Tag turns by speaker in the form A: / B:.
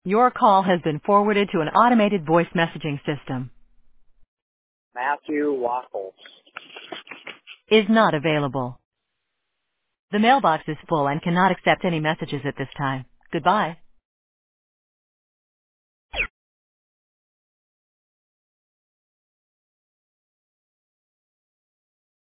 A: Your call has been forwarded to an automated voice messaging system.
B: Matthew Waffles.
A: Is not available. The mailbox is full and cannot accept any messages at this time. Goodbye.